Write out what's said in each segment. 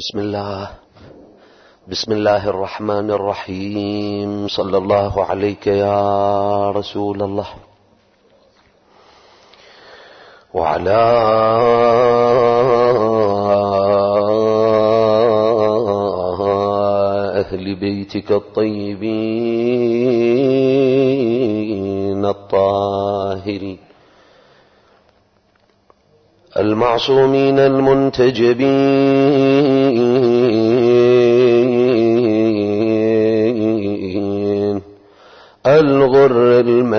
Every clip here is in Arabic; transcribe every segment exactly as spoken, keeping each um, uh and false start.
بسم الله بسم الله الرحمن الرحيم. صلى الله عليك يا رسول الله وعلى أهل بيتك الطيبين الطاهرين المعصومين المنتجبين الغر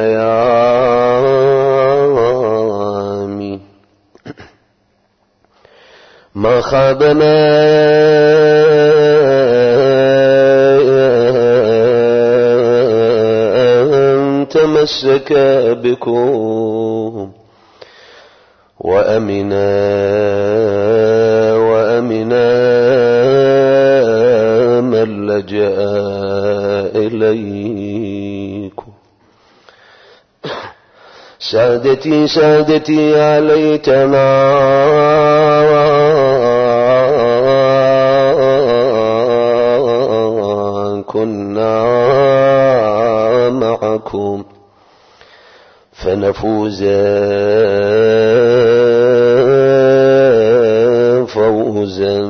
الميامين. ما خاب من تمسك بكم وأمنا وأمنا من لجأ إليكم. سادتي سادتي يا ليتنا كنا معكم فنفوز فوزا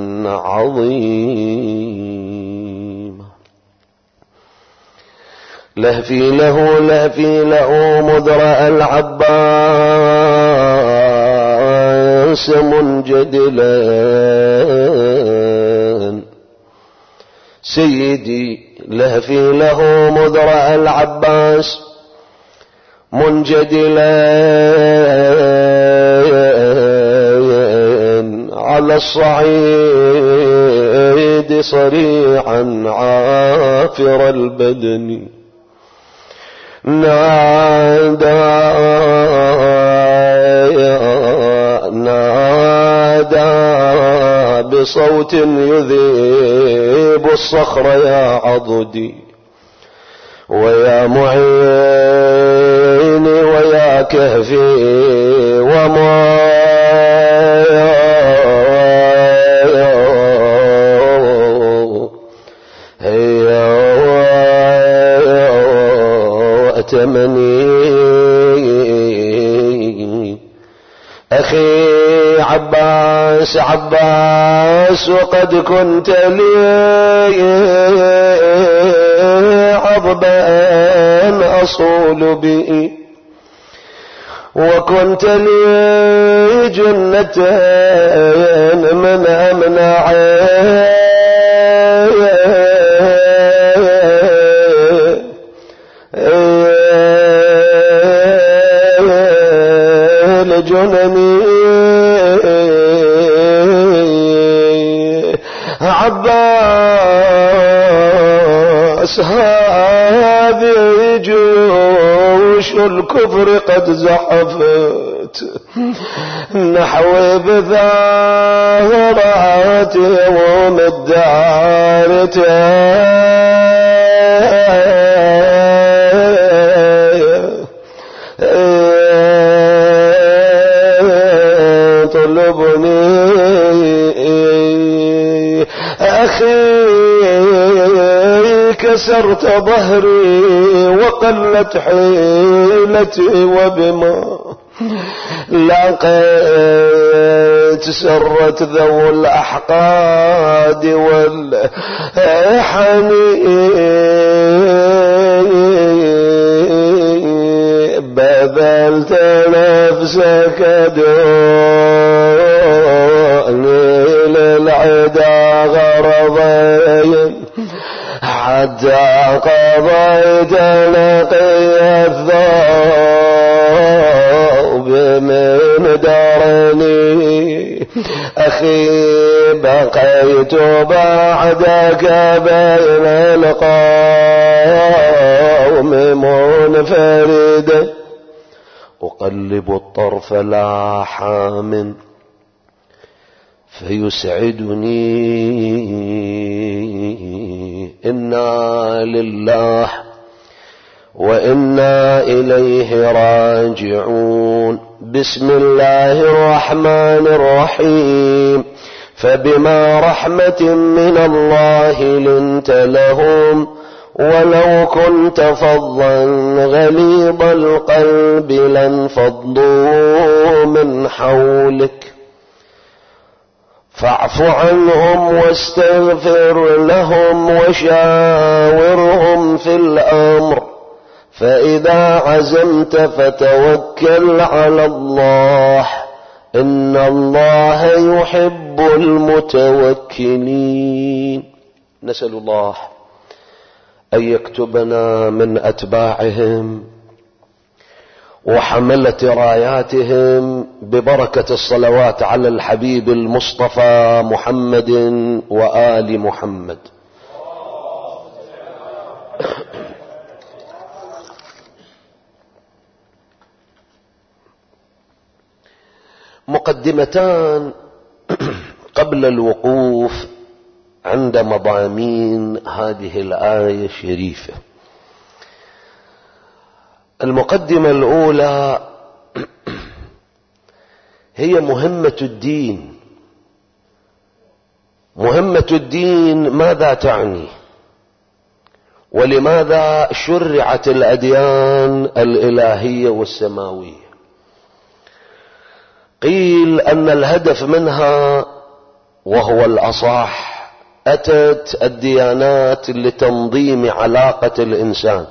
عظيما. لهفي له لهفي له مدرأ العباس منجدلا سيدي. لهفي له مدرأ العباس منجدلا على الصعيد صريعا عافر البدن نادى نادى بصوت يذيب الصخر يا عضدي ويا معيني ويا كهفي وما وأتمني أخي عباس عباس وقد كنت لي عضبا أصول به وكنت لي جنة من أمنع لجنني عباس هذه جيوش الكفر قد زحفت نحو بثارات يوم الدار طلبني أخي كسرت ظهري وقلت حيلتي وبما لقيت سرت ذو الأحقاد والحنين بذلت نفسك دوني للعدا غرضين حتى قضيت نقي الثوب من درني أخي بقيت بعدك بين القوم منفردا أقلب الطرف لاحا من فيسعدني إنا لله وإنا إليه راجعون. بسم الله الرحمن الرحيم. فبما رحمة من الله لنت لهم ولو كنت فظا غليظ القلب لانفضوا من حولك فاعف عنهم واستغفر لهم وشاورهم في الأمر فإذا عزمت فتوكل على الله إن الله يحب المتوكلين. نسأل الله أن يكتبنا من أتباعهم وحملة راياتهم ببركة الصلوات على الحبيب المصطفى محمد وآل محمد. مقدمتان قبل الوقوف عند مضامين هذه الآية الشريفة. المقدمة الأولى هي مهمة الدين. مهمة الدين ماذا تعني؟ ولماذا شرعت الأديان الإلهية والسماوية؟ قيل أن الهدف منها وهو الأصح أتت الديانات لتنظيم علاقة الإنسان،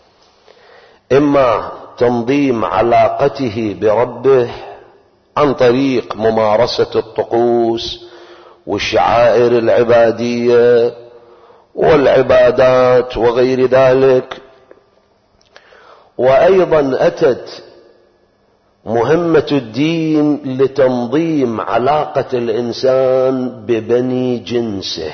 إما تنظيم علاقته بربه عن طريق ممارسة الطقوس والشعائر العبادية والعبادات وغير ذلك، وأيضا أتت مهمة الدين لتنظيم علاقة الإنسان ببني جنسه،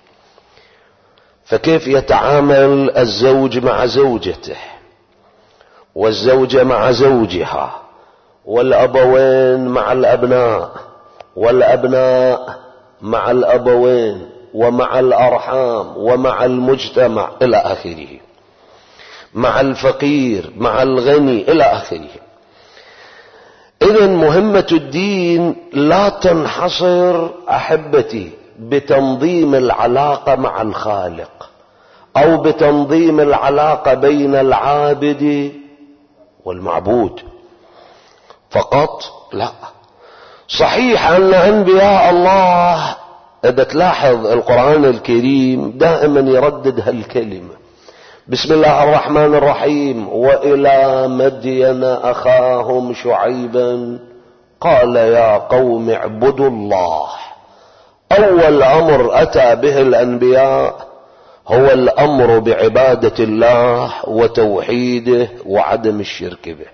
فكيف يتعامل الزوج مع زوجته والزوجة مع زوجها والأبوين مع الأبناء والأبناء مع الأبوين ومع الأرحام ومع المجتمع إلى آخره، مع الفقير مع الغني إلى آخره. إذن مهمة الدين لا تنحصر أحبتي بتنظيم العلاقة مع الخالق أو بتنظيم العلاقة بين العابد والمعبود فقط، لا. صحيح أن أنبياء الله إذا تلاحظ القرآن الكريم دائما يردد هالكلمة، بسم الله الرحمن الرحيم، وإلى مدين أخاهم شعيبا قال يا قوم اعبدوا الله. أول أمر أتى به الأنبياء هو الأمر بعبادة الله وتوحيده وعدم الشرك به.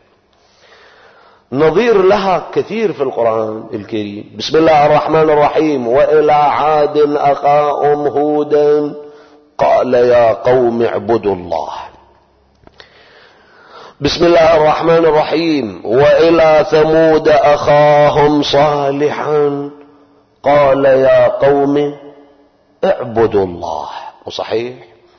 نظير لها كثير في القرآن الكريم، بسم الله الرحمن الرحيم، وإلى عاد أخاهم هودا قال يا قوم اعبدوا الله. بسم الله الرحمن الرحيم، وإلى ثمود أخاهم صالحا قال يا قوم اعبدوا الله. وصحيح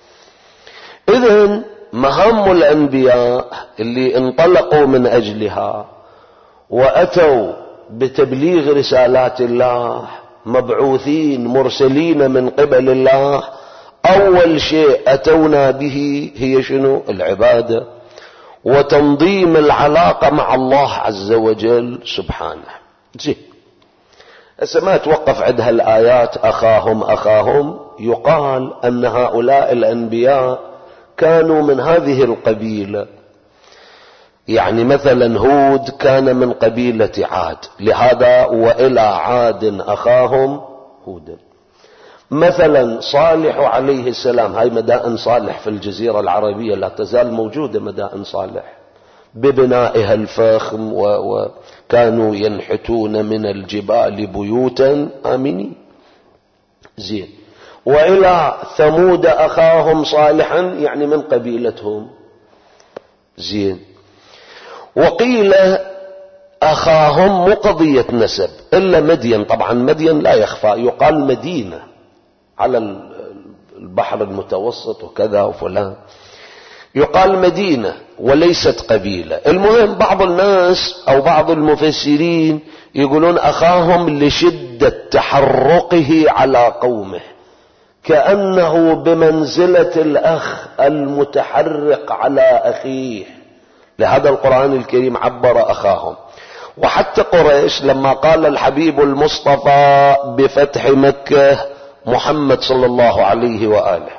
إذن مهام الأنبياء اللي انطلقوا من أجلها وأتوا بتبليغ رسالات الله، مبعوثين مرسلين من قبل الله، أول شيء أتونا به هي شنو؟ العبادة وتنظيم العلاقة مع الله عز وجل سبحانه. زين، هسه ما توقف عند هالآيات أخاهم أخاهم، يقال أن هؤلاء الأنبياء كانوا من هذه القبيلة، يعني مثلا هود كان من قبيلة عاد، لهذا وإلى عاد أخاهم هودا. مثلا صالح عليه السلام، هاي مدائن صالح في الجزيرة العربية لا تزال موجودة، مدائن صالح ببنائها الفخم، وكانوا ينحتون من الجبال بيوتا آمنين. زين، وإلى ثمود أخاهم صالحا يعني من قبيلتهم. زين، وقيل أخاهم مو قضية نسب إلا مدين، طبعا مدين لا يخفى، يقال مدينة على البحر المتوسط وكذا وفلان، يقال مدينة وليست قبيلة. المهم بعض الناس أو بعض المفسرين يقولون أخاهم لشدة شدة تحرقه على قومه، كأنه بمنزلة الأخ المتحرق على أخيه. لهذا القرآن الكريم عبر أخاهم. وحتى قريش لما قال الحبيب المصطفى بفتح مكة محمد صلى الله عليه وآله: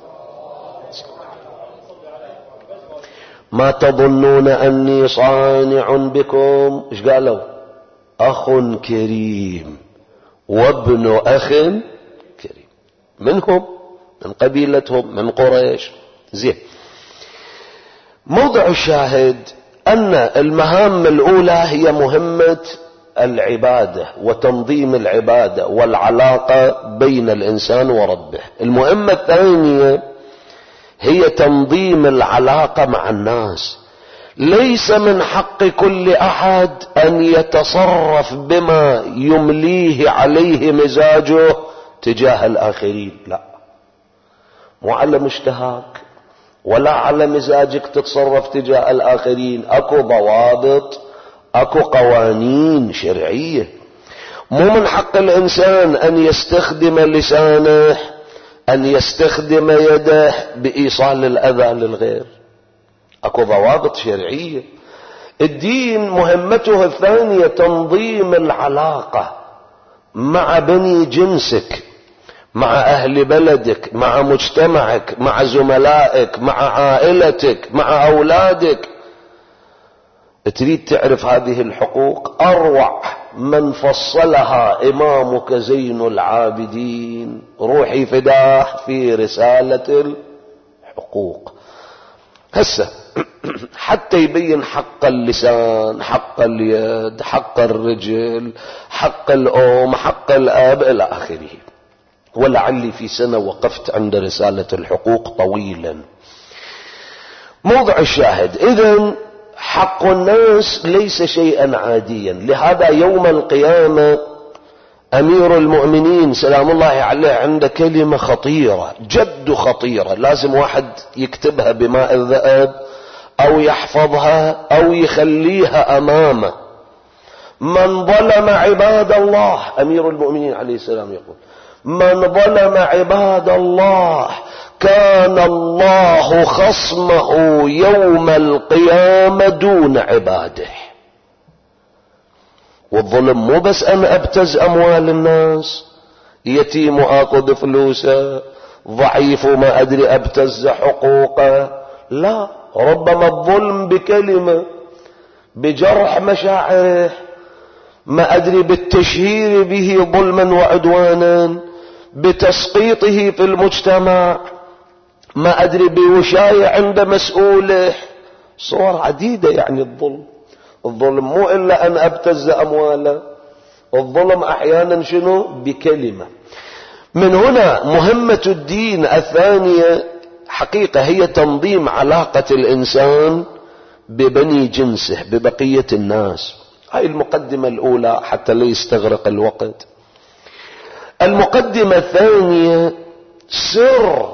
ما تظنون أني صانع بكم، إيش قالوا؟ أخ كريم وابن أخ كريم، منهم، من قبيلتهم، من قريش. زين، موضع الشاهد أن المهام الأولى هي مهمة العبادة وتنظيم العبادة والعلاقة بين الإنسان وربه. المهمة الثانية هي تنظيم العلاقة مع الناس. ليس من حق كل أحد أن يتصرف بما يمليه عليه مزاجه تجاه الآخرين، لا، مو على مشتهاك ولا على مزاجك تتصرف تجاه الآخرين. أكو ضوابط، أكو قوانين شرعية. مو من حق الإنسان أن يستخدم لسانه، أن يستخدم يده بإيصال الأذى للغير. أكو ضوابط شرعية. الدين مهمته الثانية تنظيم العلاقة مع بني جنسك، مع أهل بلدك، مع مجتمعك، مع زملائك، مع عائلتك، مع أولادك. تريد تعرف هذه الحقوق؟ أروع من فصلها إمامك زين العابدين روحي فداه في رسالة الحقوق. هسه حتى يبين حق اللسان، حق اليد، حق الرجل، حق الأم، حق الأب إلى آخره. ولعلي في سنة وقفت عند رسالة الحقوق طويلا. موضع الشاهد، إذن حق الناس ليس شيئا عاديا. لهذا يوم القيامة أمير المؤمنين سلام الله عليه عنده كلمة خطيرة، جد خطيرة، لازم واحد يكتبها بماء الذهب أو يحفظها أو يخليها أمامه. من ظلم عباد الله، أمير المؤمنين عليه السلام يقول: من ظلم عباد الله كان الله خصمه يوم القيامة دون عباده. والظلم مو بس أن أبتز أموال الناس، يتيم وآخذ فلوسه، ضعيف وما أدري أبتز حقوقه، لا، ربما الظلم بكلمة، بجرح مشاعره، ما أدري بالتشهير به ظلما وعدوانا، بتسقيطه في المجتمع، ما أدري بوشاية عند مسؤوله. صور عديدة يعني الظلم. الظلم مو إلا أن أبتز أمواله، الظلم أحيانا شنو؟ بكلمة. من هنا مهمة الدين الثانية حقيقة هي تنظيم علاقة الإنسان ببني جنسه، ببقية الناس. هاي المقدمة الأولى حتى لا يستغرق الوقت. المقدمة الثانية سر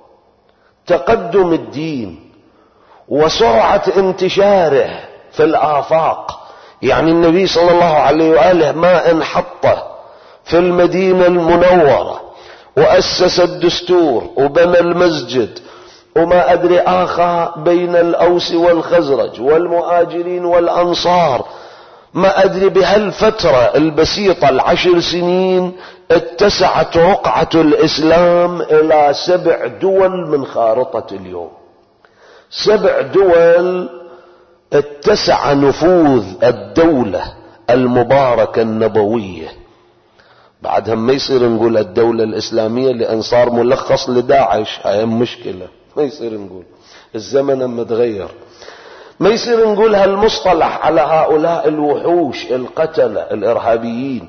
تقدم الدين وسرعة انتشاره في الآفاق. يعني النبي صلى الله عليه وآله ما انحطه في المدينة المنورة وأسس الدستور وبنى المسجد وما أدري آخى بين الأوس والخزرج والمهاجرين والأنصار، ما أدري بهالفترة البسيطة العشر سنين اتسعت رقعة الإسلام إلى سبع دول من خارطة اليوم. سبع دول اتسع نفوذ الدولة المباركة النبوية. بعدها ما يصير نقول الدولة الإسلامية لأن صار ملخص لداعش، هاي مشكلة، ما يصير نقول، الزمن اما تغير. ما يصير نقول هالمصطلح على هؤلاء الوحوش القتلة الإرهابيين.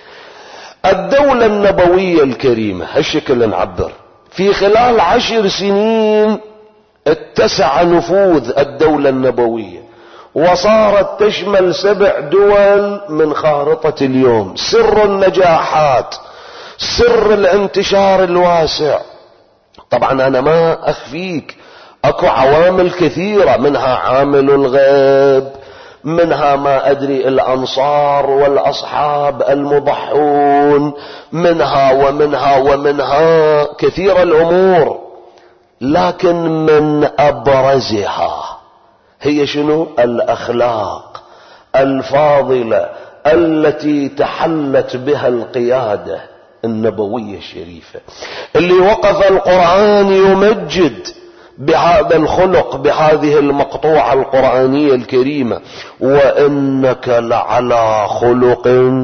الدولة النبوية الكريمة هالشكل نعبر. في خلال عشر سنين اتسع نفوذ الدولة النبوية وصارت تشمل سبع دول من خارطة اليوم. سر النجاحات، سر الانتشار الواسع. طبعا أنا ما أخفيك أكو عوامل كثيرة، منها عامل الغيب، منها ما أدري الأنصار والأصحاب المضحون، منها ومنها ومنها كثير الأمور، لكن من أبرزها هي شنو؟ الأخلاق الفاضلة التي تحلت بها القيادة النبوية الشريفة، اللي وقف القرآن يمجد بهذا الخلق بهذه المقطوعة القرآنية الكريمة: وإنك لعلى خلق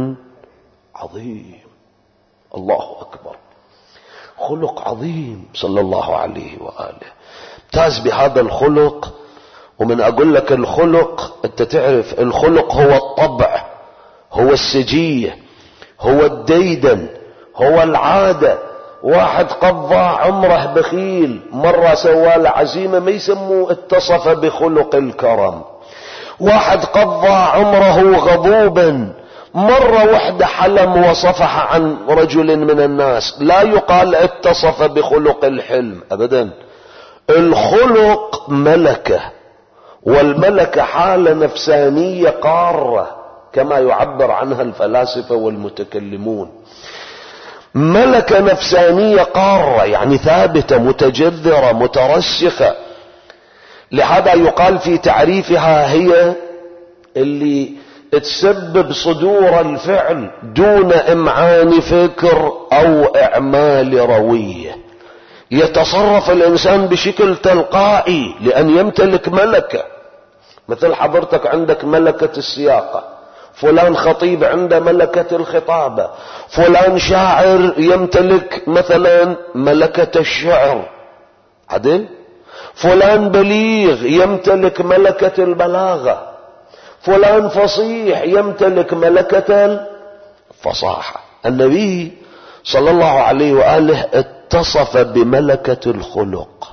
عظيم. الله أكبر، خلق عظيم صلى الله عليه وآله. امتاز بهذا الخلق. ومن أقول لك الخلق، أنت تعرف الخلق هو الطبع، هو السجية، هو الديدن، هو العادة. واحد قضى عمره بخيل، مرة سوال عزيمة ما يسموه اتصف بخلق الكرم. واحد قضى عمره غضوبا، مرة واحدة حلم وصفح عن رجل من الناس، لا يقال اتصف بخلق الحلم أبدا. الخلق ملكة، والملكة حالة نفسانية قارة كما يعبر عنها الفلاسفة والمتكلمون. ملكة نفسانية قارة يعني ثابتة متجذرة مترسخة. لهذا يقال في تعريفها: هي اللي تسبب صدور الفعل دون إمعان فكر أو إعمال روية. يتصرف الإنسان بشكل تلقائي لأن يمتلك ملكة. مثل حضرتك عندك ملكة السياقة، فلان خطيب عنده ملكة الخطابة، فلان شاعر يمتلك مثلا ملكة الشعر، عدل؟ فلان بليغ يمتلك ملكة البلاغة، فلان فصيح يمتلك ملكة الفصاحة. النبي صلى الله عليه وآله اتصف بملكة الخلق،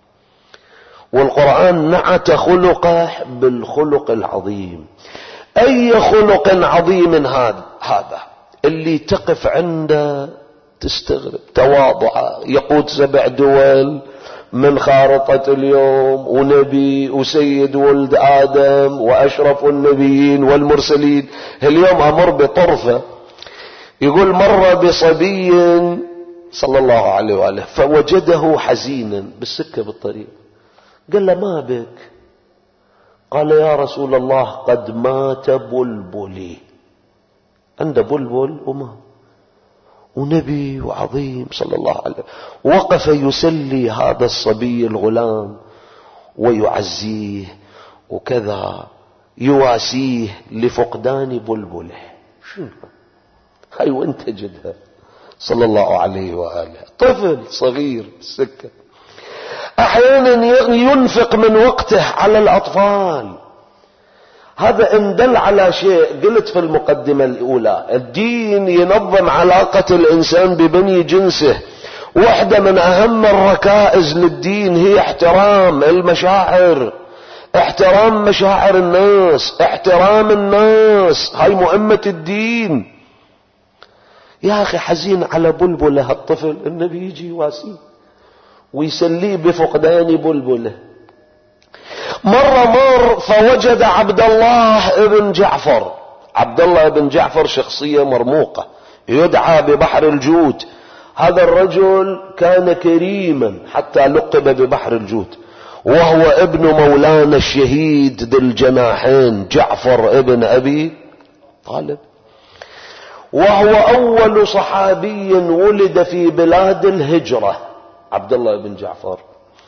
والقرآن نعت خلقه بالخلق العظيم. أي خلق عظيم هذا هذا اللي تقف عنده تستغرب. تواضع، يقود سبع دول من خارطة اليوم، ونبي وسيد ولد آدم وأشرف النبيين والمرسلين. اليوم أمر بطرفة، يقول: مر بصبي صلى الله عليه وآله فوجده حزينا بالسكة بالطريق، قال له: ما بك؟ قال: يا رسول الله قد مات بلبلي. عنده بلبل وما ونبي وعظيم صلى الله عليه وسلم. وقف يسلي هذا الصبي الغلام ويعزيه وكذا، يواسيه لفقدان بلبله. شنو هاي وانت جدها صلى الله عليه وآله، طفل صغير بالسكة. احيانا ينفق من وقته على الاطفال. هذا ان دل على شيء قلت في المقدمة الاولى: الدين ينظم علاقة الانسان ببني جنسه. واحدة من اهم الركائز للدين هي احترام المشاعر، احترام مشاعر الناس، احترام الناس. هاي مهمة الدين. يا اخي حزين على بلبله الطفل، النبي يجي يواسيه ويسليه بفقدان بلبله. مرة مر فوجد عبد الله ابن جعفر. عبد الله ابن جعفر شخصية مرموقة، يدعى ببحر الجود. هذا الرجل كان كريما حتى لقب ببحر الجود، وهو ابن مولانا الشهيد ذي الجناحين جعفر ابن أبي طالب، وهو أول صحابي ولد في بلاد الهجرة. عبد الله بن جعفر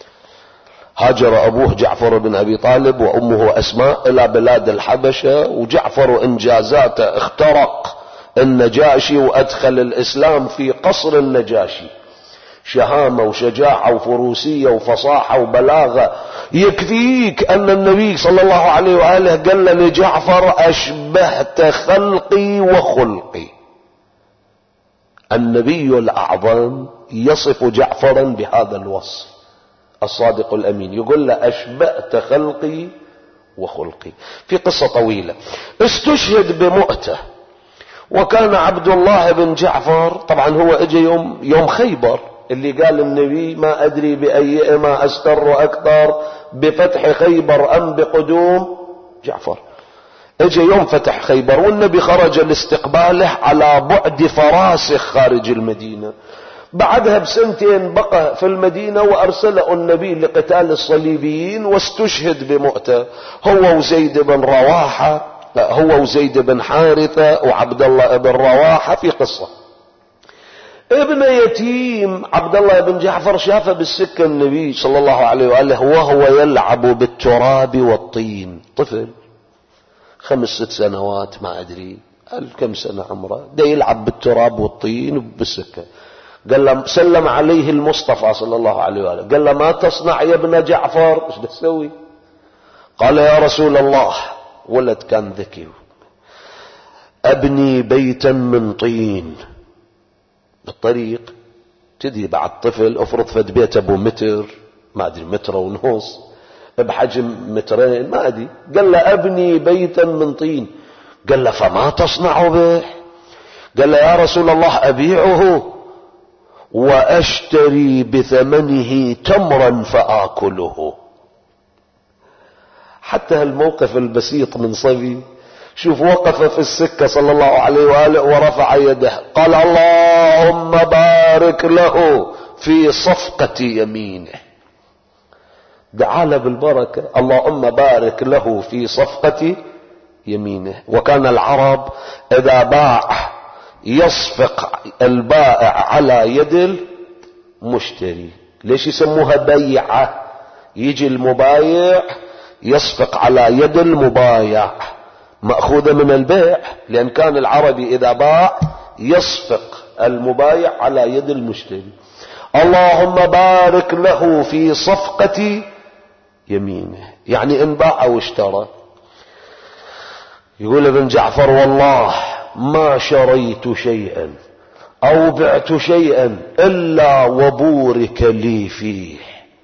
هاجر أبوه جعفر بن أبي طالب وأمه أسماء إلى بلاد الحبشة، وجعفر إنجازاته اخترق النجاشي وأدخل الإسلام في قصر النجاشي. شهامة وشجاعة وفروسية وفصاحة وبلاغة. يكفيك أن النبي صلى الله عليه وآله قال لجعفر: أشبهت خلقي وخلقي. النبي الأعظم يصف جعفرا بهذا الوصف، الصادق الأمين، يقول له: أشبهت خلقي وخلقي. في قصة طويلة. استشهد بمؤتة، وكان عبد الله بن جعفر طبعا هو اجى يوم يوم خيبر، اللي قال النبي: ما أدري بأي ما أستر أكثر، بفتح خيبر أم بقدوم جعفر. اجى يوم فتح خيبر والنبي خرج لاستقباله على بعد فراسخ خارج المدينة. بعدها بسنتين بقى في المدينة وارسله النبي لقتال الصليبيين واستشهد بمؤتة، هو وزيد بن رواحة، هو وزيد بن حارثة وعبد الله بن رواحة. في قصة ابن يتيم عبد الله بن جعفر شافه بالسكة النبي صلى الله عليه وآله وهو يلعب بالتراب والطين، طفل خمس ست سنوات ما أدري كم سنة عمره، ده يلعب بالتراب والطين بالسكة. قال له سلم عليه المصطفى صلى الله عليه وآله، قال له ما تصنع يا ابن جعفر؟ ايش تسوي؟ قال يا رسول الله، ولد كان ذكي، أبني بيتا من طين بالطريق. تدري بعد طفل افرض فد بيت ابو متر ما ادري متر ونص بحجم مترين ما ادري. قال له ابني بيتا من طين. قال له فما تصنع به؟ قال له يا رسول الله ابيعه واشتري بثمنه تمرا فاكله. حتى هالموقف البسيط من صبي، شوف وقف في السكة صلى الله عليه وآله ورفع يده قال اللهم بارك له في صفقة يمينه، دعا له بالبركة، اللهم بارك له في صفقة يمينه. وكان العرب إذا باع يصفق البائع على يد المشتري. ليش يسموها بيعة؟ يجي المبايع يصفق على يد المبايع، مأخوذة من البيع، لأن كان العربي إذا باع يصفق المبايع على يد المشتري. اللهم بارك له في صفقة يمينه، يعني إن باع واشترى. يقول ابن جعفر والله ما شريت شيئا أو بعت شيئا إلا وبورك لي فيه.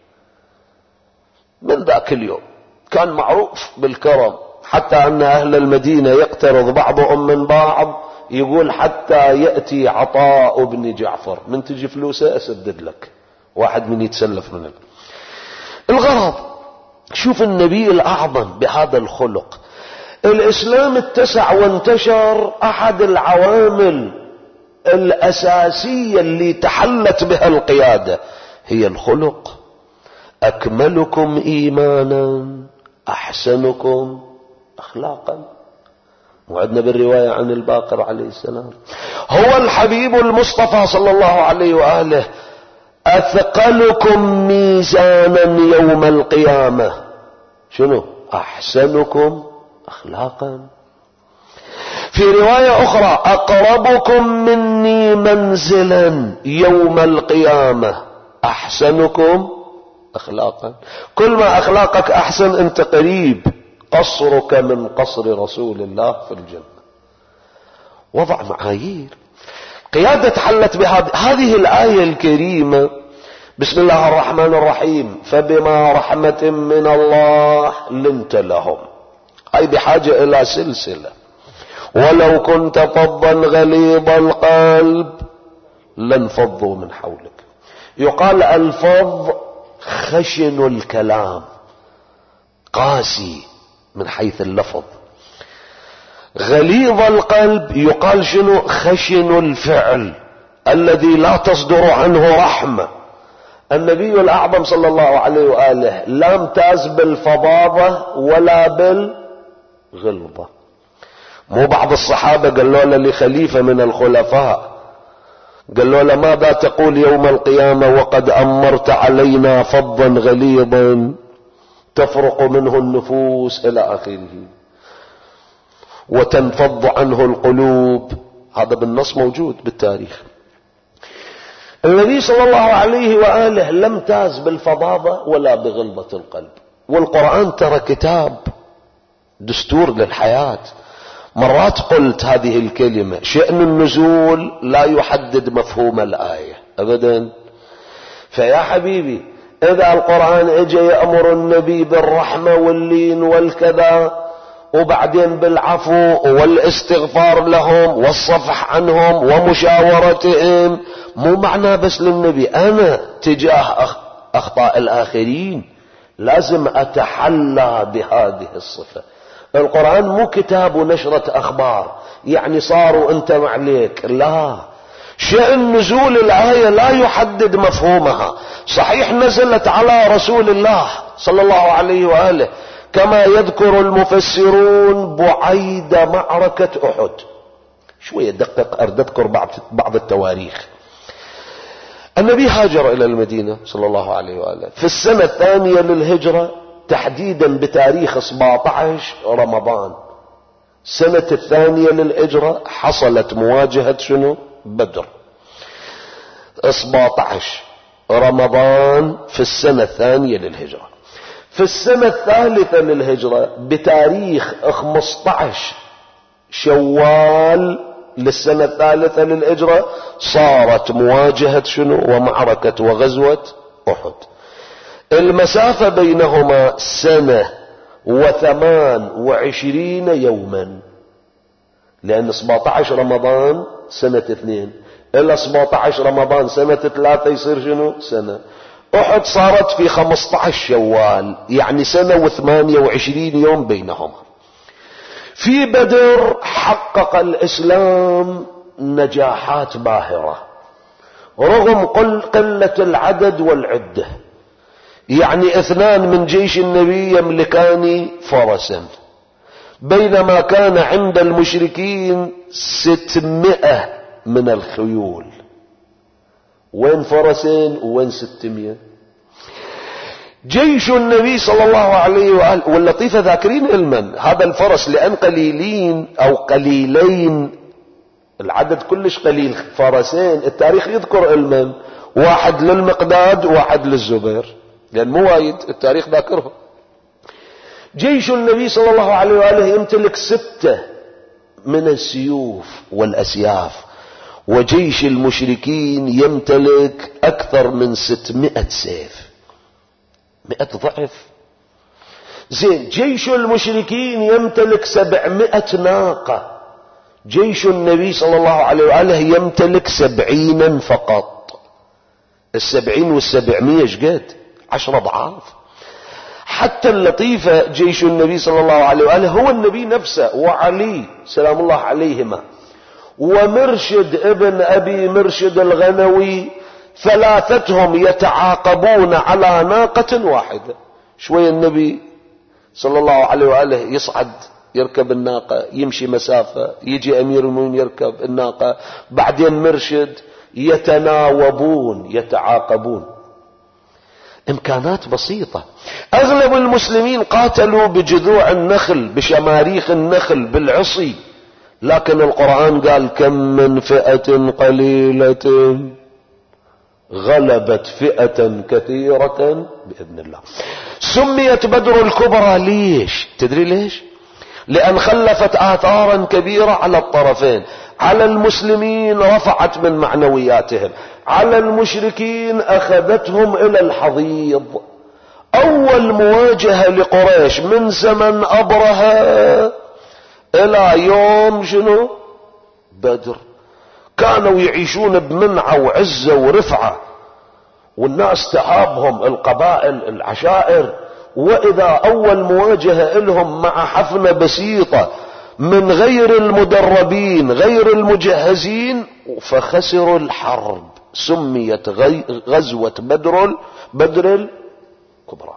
من ذاك اليوم كان معروف بالكرم، حتى أن أهل المدينة يقترض بعضهم من بعض، يقول حتى يأتي عطاء ابن جعفر، من تجي فلوسه أسدد لك، واحد من يتسلف منك. الغرض شوف النبي الأعظم بهذا الخلق. الإسلام اتسع وانتشر، أحد العوامل الأساسية اللي تحلت بها القيادة هي الخلق. أكملكم إيمانا أحسنكم أخلاقا. وعدنا بالرواية عن الباقر عليه السلام، هو الحبيب المصطفى صلى الله عليه وآله أثقلكم ميزانا يوم القيامة شنو؟ أحسنكم أخلاقا. في رواية أخرى أقربكم مني منزلا يوم القيامة أحسنكم أخلاقا. كل ما أخلاقك أحسن أنت قريب، قصرك من قصر رسول الله في الجنة. وضع معايير قيادة حلت بهذه هذه الآية الكريمة. بسم الله الرحمن الرحيم فبما رحمة من الله لنت لهم، أي بحاجة إلى سلسلة. ولو كنت فظا غليظ القلب لانفضوا من حولك. يقال الفظ خشن الكلام، قاسي من حيث اللفظ. غليظ القلب يقال شنو؟ خشن الفعل الذي لا تصدر عنه رحمة. النبي الأعظم صلى الله عليه وآله لا امتاز بالفظاظة ولا بالغلظة. مو بعض الصحابة قالوا له لخليفة من الخلفاء، قالوا له ماذا تقول يوم القيامة وقد أمرت علينا فظا غليظا تفرق منه النفوس إلى آخره وتنفض عنه القلوب. هذا بالنص موجود بالتاريخ. النبي صلى الله عليه وآله لم تاز بالفظاظة ولا بغلظة القلب. والقرآن ترى كتاب دستور للحياة. مرات قلت هذه الكلمة، شأن النزول لا يحدد مفهوم الآية أبدا. فيا حبيبي إذا القرآن اجى يأمر النبي بالرحمة واللين والكذا وبعدين بالعفو والاستغفار لهم والصفح عنهم ومشاورتهم، مو معناه بس للنبي، أنا تجاه أخطاء الآخرين لازم أتحلى بهذه الصفة. القرآن مو كتاب ونشرة أخبار يعني صاروا أنت معليك، لا، شأن نزول الآية لا يحدد مفهومها. صحيح نزلت على رسول الله صلى الله عليه وآله كما يذكر المفسرون بعيد معركة أحد. شوية دقق أرد أذكر بعض, بعض التواريخ. النبي هاجر إلى المدينة صلى الله عليه وآله في السنة الثانية للهجرة، تحديدا بتاريخ سبعة عشر رمضان سنة الثانية للهجرة. حصلت مواجهة شنو؟ بدر. سبعة عشر رمضان في السنة الثانية للهجرة. في السنة الثالثة للهجرة بتاريخ خمسة عشر شوال للسنة الثالثة للهجرة صارت مواجهة شنو؟ ومعركة وغزوة أحد. المسافة بينهما سنة وثمان وعشرين يوما، لأن سبعة عشر رمضان سنة اثنين إلا سبعة عشر رمضان سنة ثلاثة يصير شنو؟ سنة. أحد صارت في خمسة عشر شوال، يعني سنة وثمانية وعشرين يوم بينهما. في بدر حقق الإسلام نجاحات باهرة رغم قلة العدد والعدة. يعني اثنان من جيش النبي يملكان فرسا، بينما كان عند المشركين ستمائة من الخيول. وين فرسين وين ستمائة؟ جيش النبي صلى الله عليه وآله. واللطيفة ذاكرين علما هذا الفرس لأن قليلين أو قليلين، العدد كلش قليل، فرسين التاريخ يذكر علما، واحد للمقداد واحد للزبير، لأن مو وايد التاريخ ذاكرهم. جيش النبي صلى الله عليه وآله يمتلك ستة من السيوف والأسياف، وجيش المشركين يمتلك أكثر من ستمائة سيف، مئة ضعف. زين، جيش المشركين يمتلك سبعمائة ناقة، جيش النبي صلى الله عليه وآله يمتلك سبعين فقط. السبعين والسبعمية شقد؟ عشرة ضعاف. حتى اللطيفة جيش النبي صلى الله عليه وآله هو النبي نفسه وعلي سلام الله عليهما ومرشد ابن أبي مرشد الغنوي، ثلاثتهم يتعاقبون على ناقة واحدة. شوية النبي صلى الله عليه وآله يصعد يركب الناقة يمشي مسافة، يجي أمير المؤمنين يركب الناقة، بعدين مرشد، يتناوبون يتعاقبون. إمكانات بسيطة. أغلب المسلمين قاتلوا بجذوع النخل، بشماريخ النخل، بالعصي، لكن القرآن قال كم من فئة قليلة غلبت فئة كثيرة بإذن الله. سميت بدر الكبرى ليش؟ تدري ليش؟ لأن خلفت آثارا كبيرة على الطرفين. على المسلمين رفعت من معنوياتهم، على المشركين أخذتهم إلى الحضيض. أول مواجهة لقريش من زمن أبرهة إلى يوم شنو؟ بدر. كانوا يعيشون بمنعة وعزة ورفعة، والناس تهابهم، القبائل العشائر. وإذا أول مواجهة لهم مع حفنة بسيطة من غير المدربين غير المجهزين، فخسروا الحرب. سميت غزوة بدر بدر الكبرى.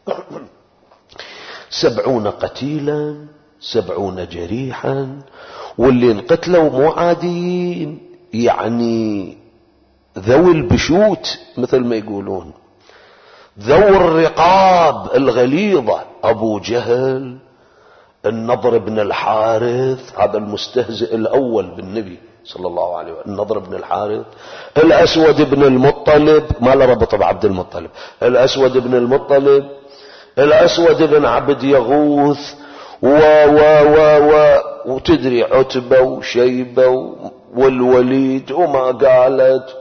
سبعون قتيلا، سبعون جريحا، واللي انقتلوا مو عاديين، يعني ذوي البشوت مثل ما يقولون، ذوي الرقاب الغليظة. أبو جهل، النضر بن الحارث، هذا المستهزئ الأول بالنبي صلى الله عليه وسلم، النضر بن الحارث، الأسود بن المطلب، ما له ربط بعبد المطلب، الأسود بن المطلب، الأسود بن عبد يغوث، و و و و وتدري عتبة وشيبة والوليد وما قالت.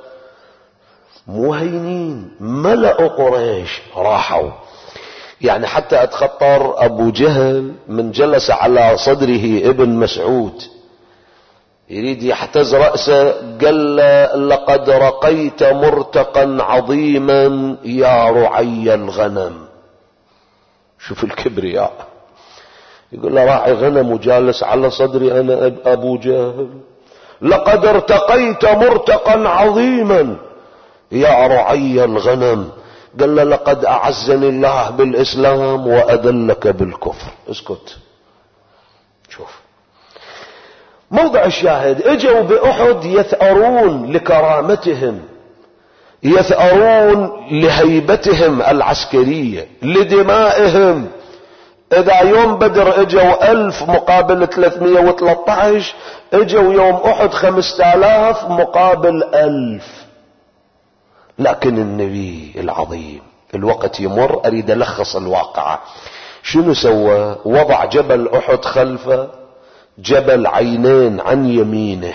مهينين، ملأ قريش راحوا. يعني حتى اتخطر أبو جهل من جلس على صدره ابن مسعود يريد يحتز رأسه، قال لقد رقيت مرتقا عظيما يا رعي الغنم. شوف الكبرياء. يقول له راعي غنم وجالس على صدري أنا أبو جهل، لقد ارتقيت مرتقا عظيما يا رعي الغنم. قال له لقد أعزني الله بالإسلام وأذلك بالكفر. اسكت. شوف موضع الشاهد، اجوا بأحد يثأرون لكرامتهم، يثأرون لهيبتهم العسكرية، لدمائهم. اذا يوم بدر اجوا الف مقابل ثلاثمية وثلاثة عشر، اجوا يوم احد خمسة آلاف مقابل الف. لكن النبي العظيم الوقت يمر، اريد الخص الواقعة. شنو سوى؟ وضع جبل احد خلفه، جبل عينين عن يمينه،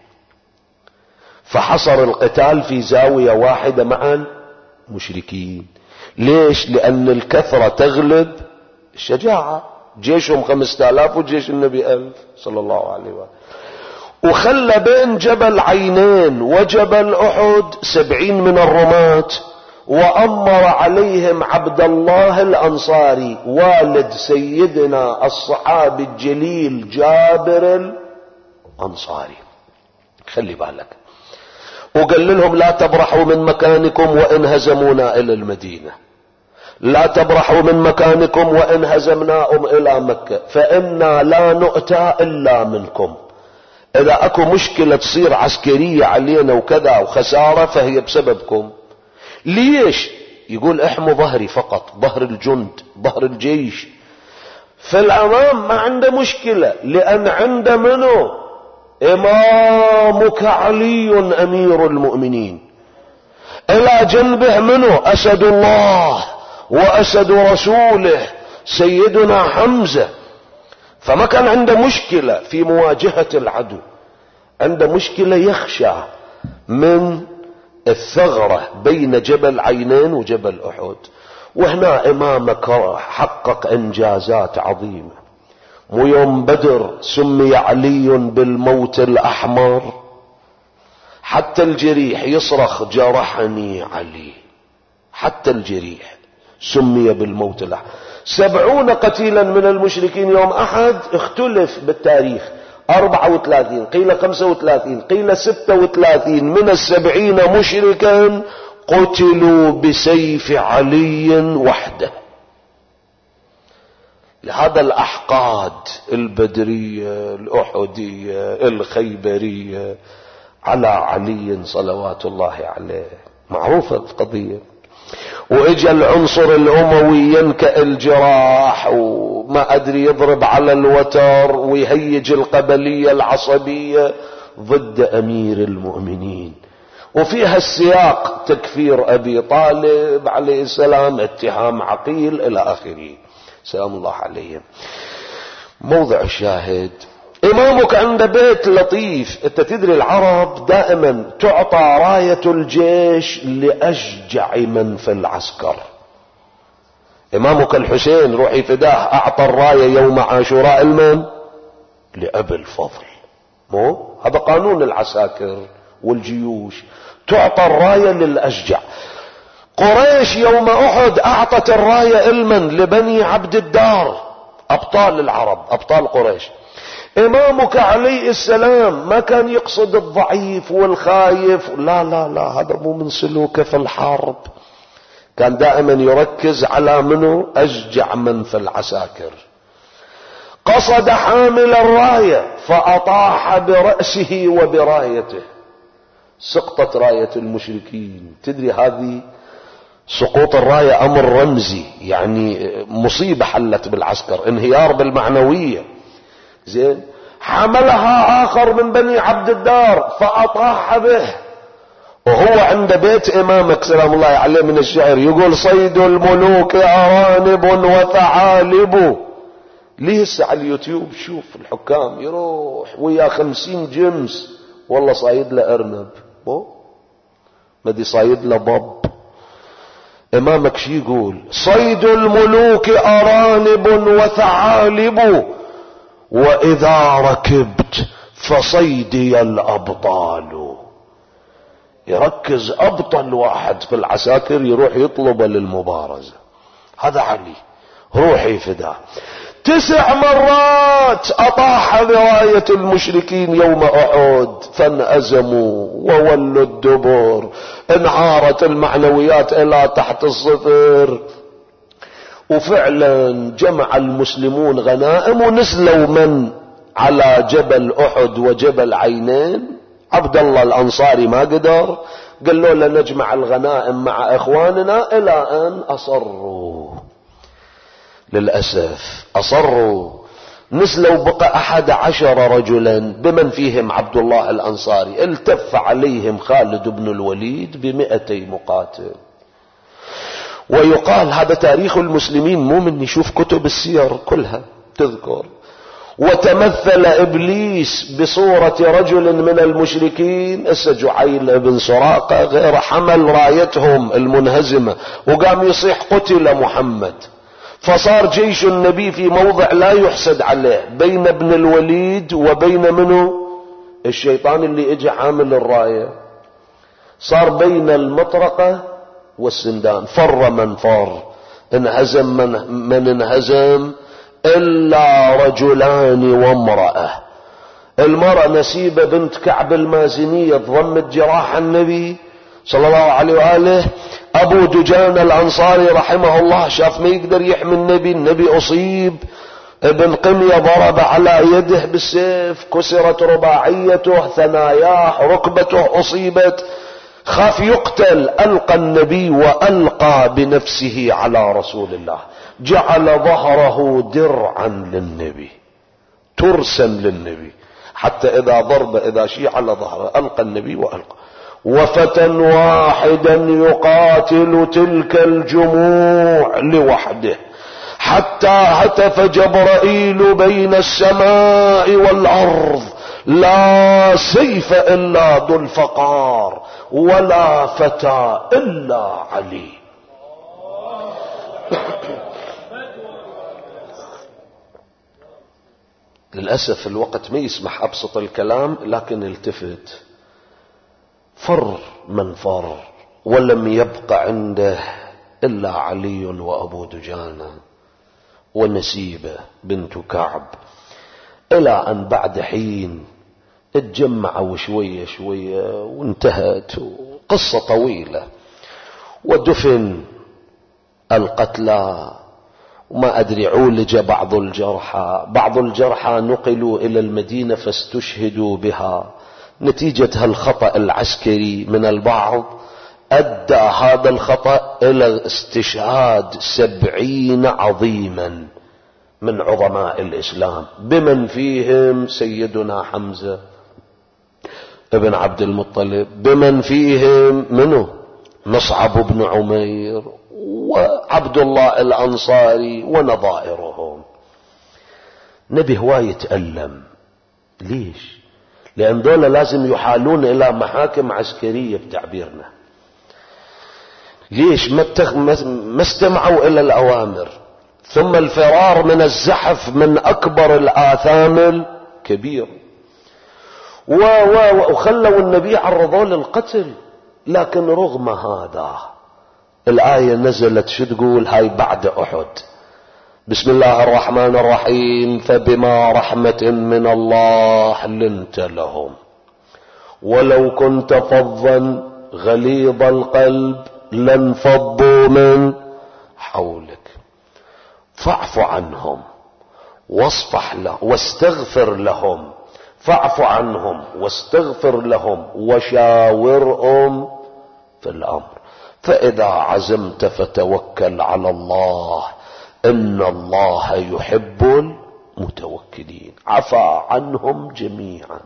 فحصر القتال في زاوية واحدة مع المشركين. ليش؟ لأن الكثرة تغلب الشجاعة. جيشهم خمسة آلاف وجيش النبي ألف صلى الله عليه وآله. وخلى بين جبل عينين وجبل أحد سبعين من الرماة، وأمر عليهم عبد الله الأنصاري والد سيدنا الصحابي الجليل جابر الأنصاري. خلي بالك. وقال لهم لا تبرحوا من مكانكم وإن هزمونا إلى المدينة، لا تبرحوا من مكانكم وإن هزمناهم إلى مكة، فإنا لا نؤتى إلا منكم. إذا أكو مشكلة تصير عسكرية علينا وكذا وخسارة فهي بسببكم. ليش؟ يقول احموا ظهري فقط، ظهر الجند، ظهر الجيش. في الأمام ما عنده مشكلة، لأن عنده منه إمامك علي أمير المؤمنين، إلى جنبه منه أسد الله وأسد رسوله سيدنا حمزة. فما كان عنده مشكلة في مواجهة العدو، عنده مشكلة يخشى من الثغرة بين جبل عينين وجبل أحد. وهنا إمامك حقق إنجازات عظيمة. ويوم بدر سمي علي بالموت الأحمر، حتى الجريح يصرخ جرحني علي، حتى الجريح سمي بالموت الأحمر. سبعون قتيلا من المشركين يوم أحد، اختلف بالتاريخ، أربعة وثلاثين قيل خمسة وثلاثين قيل ستة وثلاثين من السبعين مشركا قتلوا بسيف علي وحده. لهذا الأحقاد البدرية الأحدية الخيبرية على علي صلوات الله عليه معروفة القضية. واجا العنصر الأموي ينكأ الجراح وما أدري يضرب على الوتر ويهيج القبلية العصبية ضد أمير المؤمنين، وفيها السياق تكفير أبي طالب عليه السلام، اتهام عقيل إلى آخره سلام الله عليهم. موضع الشاهد، إمامك عند بيت لطيف. انت تدري العرب دائما تعطى راية الجيش لأشجع من في العسكر. إمامك الحسين روحي فداه أعطى الراية يوم عاشوراء المن لأبي الفضل. مو هذا قانون العساكر والجيوش، تعطى الراية للأشجع. قريش يوم أحد أعطت الراية المن لبني عبد الدار، أبطال العرب، أبطال قريش. إمامك عليه السلام ما كان يقصد الضعيف والخايف، لا لا لا، هذا مو من سلوكه في الحرب. كان دائما يركز على منه أشجع من في العساكر. قصد حامل الراية فأطاح برأسه وبرايته، سقطت راية المشركين. تدري هذه سقوط الراية أمر رمزي، يعني مصيبة حلت بالعسكر، انهيار بالمعنوية. زين، حملها آخر من بني عبد الدار فأطاح به وهو عند بيت إمامك سلام الله عليه من الشعر يقول صيد الملوك أرانب وثعالب. ليه هسه على اليوتيوب شوف الحكام يروح ويا خمسين جنس والله صايد له أرنب، مدي صايد له ضب. إمامك شي يقول صيد الملوك أرانب وثعالب وإذا ركبت فصيدي الأبطال. يركز أبطل واحد في العساكر يروح يطلب للمبارزة، هذا علي روحي فداه. تسع مرات أطاح براية المشركين يوم أحد فانهزموا وولوا الدبر، انعارت المعنويات إلى تحت الصفر. وفعلا جمع المسلمون غنائم ونزلوا من على جبل أحد وجبل عينين. عبد الله الأنصاري ما قدر، قال له لنجمع الغنائم مع إخواننا، إلى أن أصروا. للأسف أصروا، نزلوا بقى أحد عشر رجلا بمن فيهم عبد الله الأنصاري. التف عليهم خالد بن الوليد بمئتي مقاتل. ويقال هذا تاريخ المسلمين، مو من نشوف كتب السير كلها تذكر. وتمثل إبليس بصورة رجل من المشركين، اسا جعيل بن سراقة غير، حمل رايتهم المنهزمة وقام يصيح قتل محمد. فصار جيش النبي في موضع لا يحسد عليه، بين ابن الوليد وبين منه الشيطان اللي اجى حامل الراية. صار بين المطرقة والسندان، فر من فر، انهزم من, من انهزم، إلا رجلان وامرأة. المرأة نسيبة بنت كعب المازنية ضمت جراح النبي صلى الله عليه وآله. أبو دجان الأنصاري رحمه الله شاف ما يقدر يحمي النبي، النبي أصيب، ابن قمية ضرب على يده بالسيف، كسرت رباعيته، ثناياه، ركبته أصيبت، خاف يقتل. ألقى النبي وألقى بنفسه على رسول الله، جعل ظهره درعا للنبي، ترسا للنبي، حتى إذا ضرب إذا شيء على ظهره ألقى النبي وألقى. وفتى واحدا يقاتل تلك الجموع لوحده، حتى هتف جبرائيل بين السماء والأرض: لا سيف إلا ذو الفقار، ولا فتى إلا علي. للأسف الوقت ما يسمح أبسط الكلام، لكن التفت. فر من فر، ولم يبق عنده إلا علي وأبو دجانة ونسيبة بنت كعب، إلى أن بعد حين اتجمعوا شوية شوية وانتهت قصة طويلة، ودفن القتلى. وما أدري عولج بعض الجرحى، بعض الجرحى نقلوا إلى المدينة فاستشهدوا بها. نتيجة هالخطأ العسكري من البعض أدى هذا الخطأ إلى استشهاد سبعين عظيما من عظماء الإسلام، بمن فيهم سيدنا حمزة ابن عبد المطلب، بمن فيهم منه مصعب بن عمير وعبد الله الأنصاري ونظائرهم. نبي هواي يتألم. ليش؟ لأن دول لازم يحالون إلى محاكم عسكرية بتعبيرنا. ليش؟ ما استمعوا إلى الأوامر. ثم الفرار من الزحف من أكبر الآثام الكبير، وخلوا النبي عرضوا للقتل. لكن رغم هذا الآية نزلت شو تقول؟ هاي بعد أحد. بسم الله الرحمن الرحيم: فبما رحمة من الله لنت لهم، ولو كنت فظا غليظ القلب لانفضوا من حولك، فاعف عنهم واصفح لهم واستغفر لهم، فاعف عنهم واستغفر لهم وشاورهم في الأمر، فإذا عزمت فتوكل على الله إن الله يحب المتوكلين. عفا عنهم جميعا.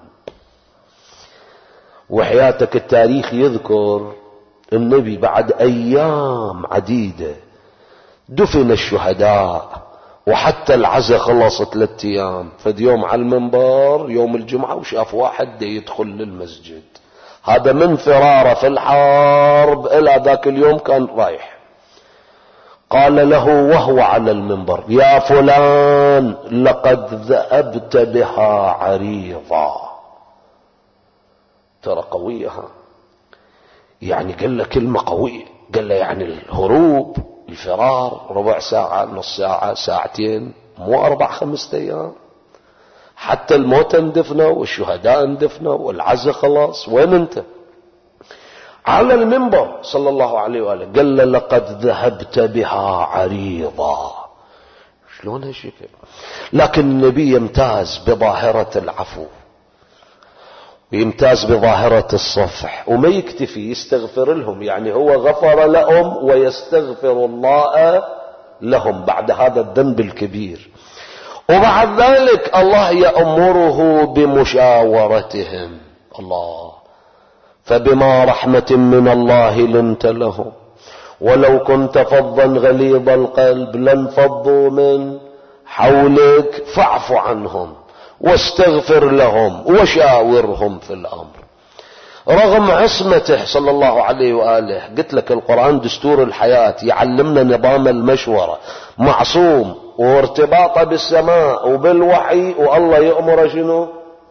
وحياتك التاريخ يذكر النبي بعد أيام عديدة دفن الشهداء، وحتى العزاء خلصت ثلاثة أيام. فد يوم على المنبر يوم الجمعة وشاف واحد دي يدخل للمسجد، هذا من فراره في الحرب إلى ذاك اليوم كان رايح. قال له وهو على المنبر: يا فلان لقد ذأبت بها عريضا. ترى قوية، يعني قال له كلمة قوية، قال له يعني الهروب الفرار ربع ساعة نص ساعة ساعتين مو أربع خمسة أيام. حتى الموتى اندفنوا والشهداء اندفنوا والعزة خلاص، وين انت؟ على المنبر صلى الله عليه وآله قال له لقد ذهبت بها عريضا. شلون هالشكل؟ لكن النبي يمتاز بظاهرة العفو ويمتاز بظاهرة الصفح، وما يكتفي يستغفر لهم، يعني هو غفر لهم ويستغفر الله لهم بعد هذا الذنب الكبير. وبعد ذلك الله يأمره بمشاورتهم. الله، فبما رحمة من الله لنت لهم ولو كنت فظا غليظ القلب لانفضوا من حولك فاعف عنهم واستغفر لهم وشاورهم في الأمر. رغم عصمته صلى الله عليه وآله، قلت لك القرآن دستور الحياة، يعلمنا نظام المشورة، معصوم وارتباطه بالسماء وبالوحي، والله يأمر شنو؟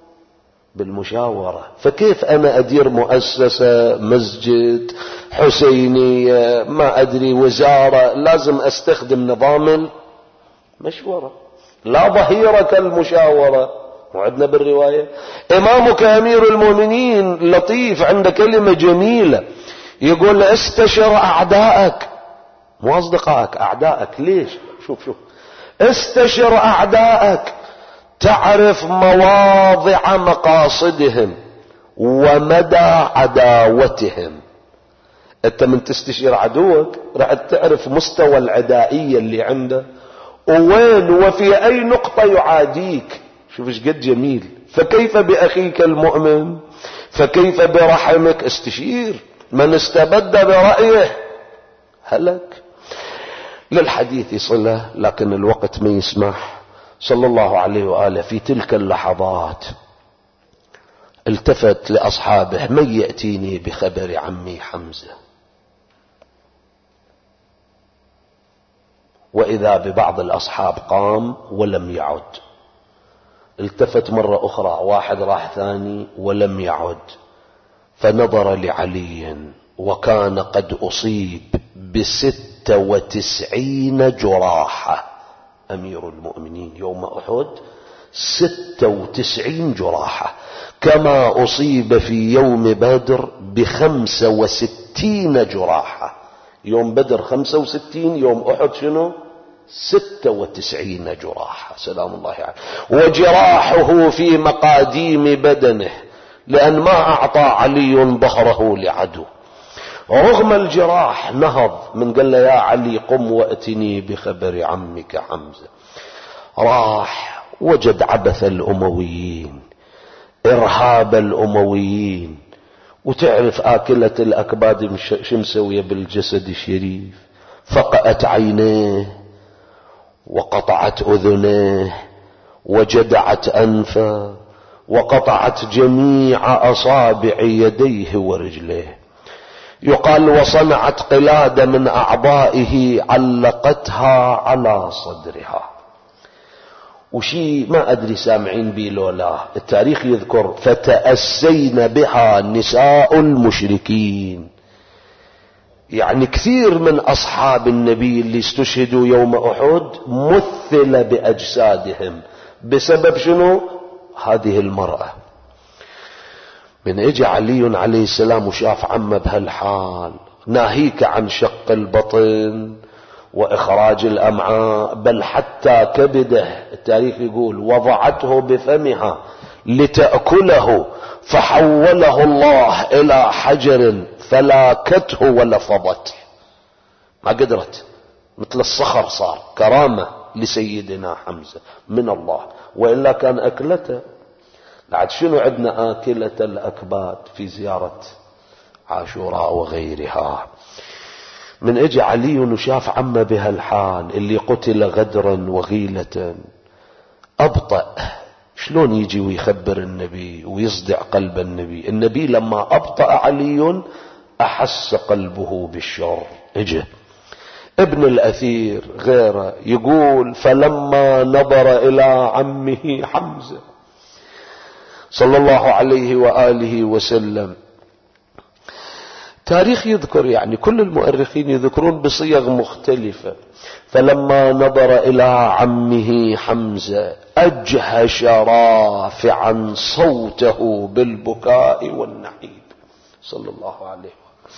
بالمشاورة. فكيف أنا أدير مؤسسة، مسجد، حسينية، ما أدري وزارة، لازم أستخدم نظام المشورة. لا ظهير كالمشاورة. وعدنا بالرواية إمامك أمير المؤمنين لطيف، عند كلمة جميلة يقول استشر أعدائك، مو أصدقائك، أعدائك. ليش؟ شوف شوف استشر أعدائك تعرف مواضع مقاصدهم ومدى عداوتهم. انت من تستشير عدوك راح تعرف مستوى العدائية اللي عنده وين وفي اي نقطة يعاديك. شوف ايش قد جميل. فكيف بأخيك المؤمن، فكيف برحمك. استشير، من استبد برأيه هلك. للحديث صلة لكن الوقت ما يسمح. صلى الله عليه وآله في تلك اللحظات التفت لأصحابه: من يأتيني بخبر عمي حمزة؟ وإذا ببعض الأصحاب قام ولم يعد. التفت مرة أخرى، واحد راح ثاني ولم يعد. فنظر لعلي وكان قد أصيب بستة وتسعين جراحة. أمير المؤمنين يوم أحد ستة وتسعين جراحة، كما أصيب في يوم بدر بخمسة وستين جراحة. يوم بدر خمسة وستين، يوم أحد شنو؟ ستة وتسعين جراحة. سلام الله عليه. وجراحه في مقاديم بدنه، لأن ما أعطى علي ظهره لعدو. رغم الجراح نهض من قال له: يا علي قم وأتني بخبر عمك حمزة. راح وجد عبث الأمويين، إرهاب الأمويين، وتعرف آكلة الأكباد شمسوية بالجسد الشريف. فقأت عينيه وقطعت أذنيه وجدعت أنفه وقطعت جميع أصابع يديه ورجليه. يقال وصنعت قلادة من أعضائه علقتها على صدرها. وشي ما أدري سامعين بي لولا، التاريخ يذكر: فتأسين بها نساء المشركين. يعني كثير من أصحاب النبي اللي استشهدوا يوم أحد مثل بأجسادهم بسبب شنو؟ هذه المرأة. من اجى علي عليه السلام وشاف عمه بهالحال، ناهيك عن شق البطن واخراج الامعاء، بل حتى كبده. التاريخ يقول: وضعته بفمها لتأكله فحوله الله الى حجر فلاكته ولفظته. ما قدرت، مثل الصخر صار. كرامة لسيدنا حمزة من الله، وإلا كان أكلته. بعد شنو عندنا آكلة الأكباد في زيارة عاشوراء وغيرها. من اجى علي وشاف عمه بهالحال اللي قتل غدرا وغيلة، أبطأ. شلون يجي ويخبر النبي ويصدع قلب النبي؟ النبي لما أبطأ علي أحس قلبه بالشر. اجى ابن الأثير غيره يقول: فلما نظر إلى عمه حمزة صلى الله عليه وآله وسلم تاريخ يذكر، يعني كل المؤرخين يذكرون بصيغ مختلفة. فلما نظر إلى عمه حمزة أجهش رافعا صوته بالبكاء والنحيب صلى الله عليه وسلم.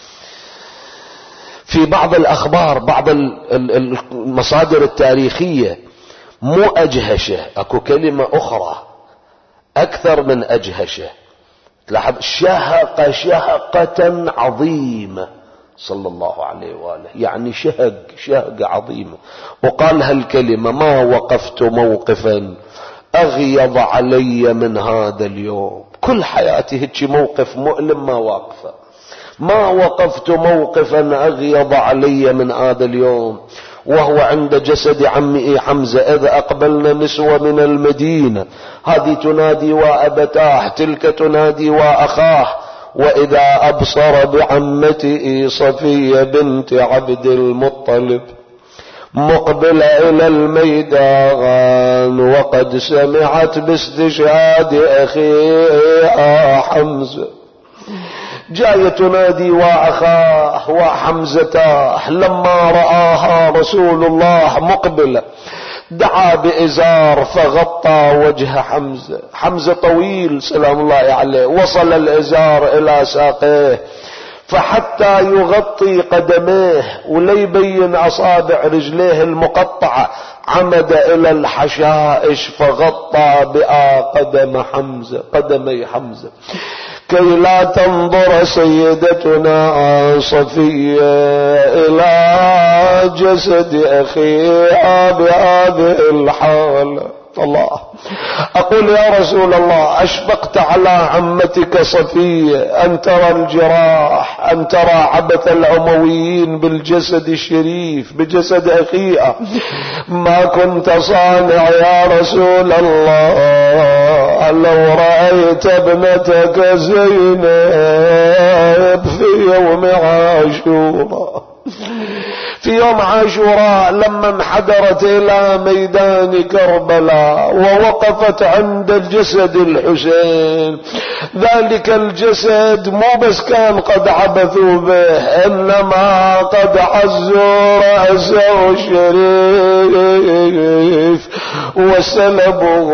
في بعض الأخبار، بعض المصادر التاريخية، مو أجهشة، أكو كلمة أخرى أكثر من أجهشة، تلاحظ شهق شهقة عظيمة صلى الله عليه وآله، يعني شهق شهق عظيمة. وقال هالكلمة: ما وقفت موقفا أغيض علي من هذا اليوم. كل حياتي هيك موقف مؤلم ما واقفه، ما وقفت موقفا أغيض علي من هذا اليوم. وهو عند جسد عمه حمزة إذ أقبلنا نسوة من المدينة، هذه تنادي وأبتاه، تلك تنادي وأخاه، وإذا أبصر بعمته صفية بنت عبد المطلب مقبلة إلى الميدان وقد سمعت باستشهاد أخيها حمزة، جاية تنادي وأخاه وحمزته. لما رآها رسول الله مقبلة دعا بإزار فغطى وجه حمزة. حمزة طويل سلام الله عليه، وصل الإزار إلى ساقيه فحتى يغطي قدميه وليبين أصابع رجليه المقطعة عمد إلى الحشائش فغطى بها قدم حمزة، قدمي حمزة، كي لا تنظر سيدتنا صفية إلى جسد أخيها بهذه الحالة. الله، أقول يا رسول الله أشفقت على عمتك صفية أن ترى الجراح، أن ترى عبث الأمويين بالجسد الشريف بجسد أخيها، ما كنت صانع يا رسول الله لو رأيت ابنتك زينب في يوم عاشوراء. في يوم عاشوراء لما انحدرت إلى ميدان كربلاء ووقفت عند الجسد الحسين، ذلك الجسد مو بس كان قد عبثوا به، إنما قد عزوا رأسه الشريف وسلبوا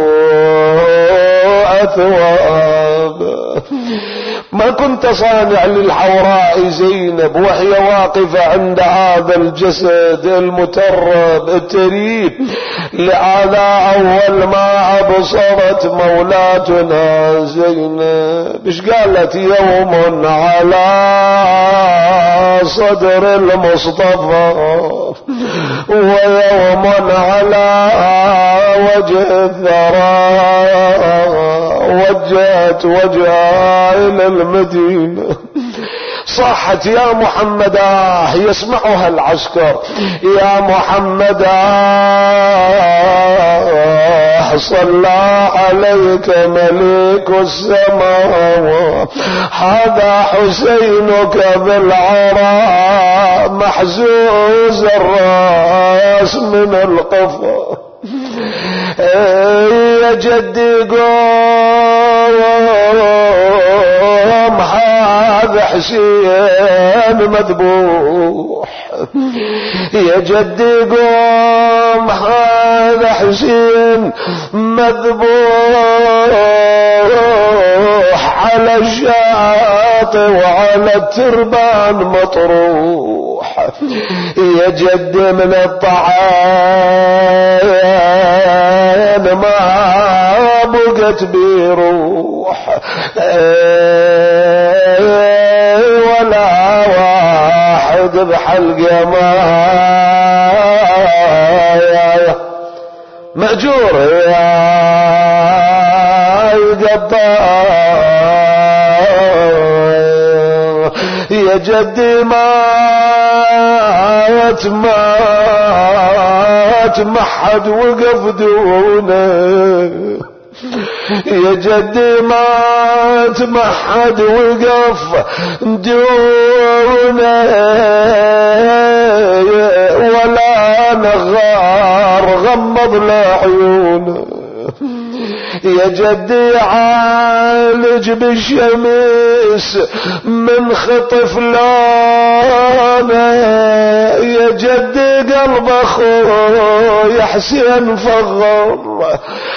أثوابه. ما كنت صانع للحوراء زينب وهي واقفة عند هذا الجسد المترب التريب، لهذا أول ما أبصرت مولاتنا زينب إيش قالت؟ يوم على صدر المصطفى ويوم على وجه الثرى، وجهت وجهها إلى المدينة. صاحت يا محمد، آه يسمعها العسكر، يا محمد آه صلى عليك ملك السماوات، هذا حسينك بالعراء محزوز الراس من القفا. يا جدي قوم هذا حسين مذبوح، يا جدي قوم هذا حسين مذبوح، على الشاطئ وعلى التربان مطروح. يا جد من الطعام ما بقت بيروح، ولا واحد بحلقه ما مأجور يا القطار. يا جدي مات مات محد وقف دونه، يا جدي مات محد وقف دونه، ولا نغار غمض لعيونه. يا جدي عالج بالشمس من خطف لانا، يا جدي قلب اخوي حسين فغر،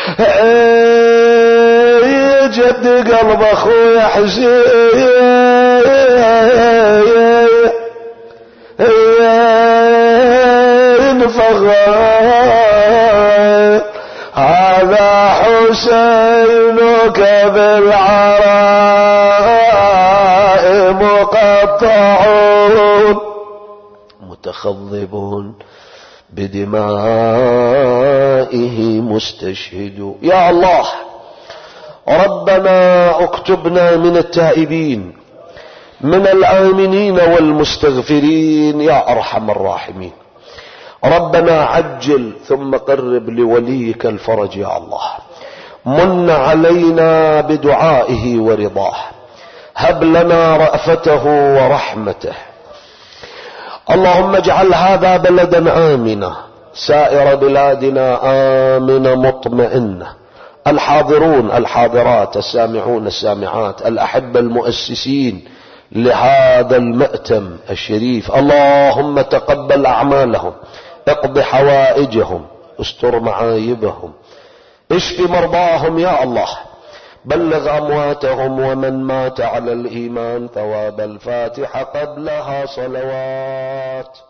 يا جدي قلب اخوي حسين فغر، هذا حسينك بالعراء مقطعون متخضبون بدمائه مستشهد. يا الله ربنا اكتبنا من التائبين من الآمنين والمستغفرين يا أرحم الراحمين. ربنا عجل ثم قرب لوليك الفرج يا الله، من علينا بدعائه ورضاه، هب لنا رأفته ورحمته. اللهم اجعل هذا بلدا آمنا، سائر بلادنا آمنة مطمئنة، الحاضرون الحاضرات، السامعون السامعات، الأحبة المؤسسين لهذا المأتم الشريف، اللهم تقبل أعمالهم، اقض حوائجهم، استر معايبهم، اشف مرضاهم يا الله، بلغ أمواتهم ومن مات على الإيمان ثواب الفاتحة قبلها صلوات.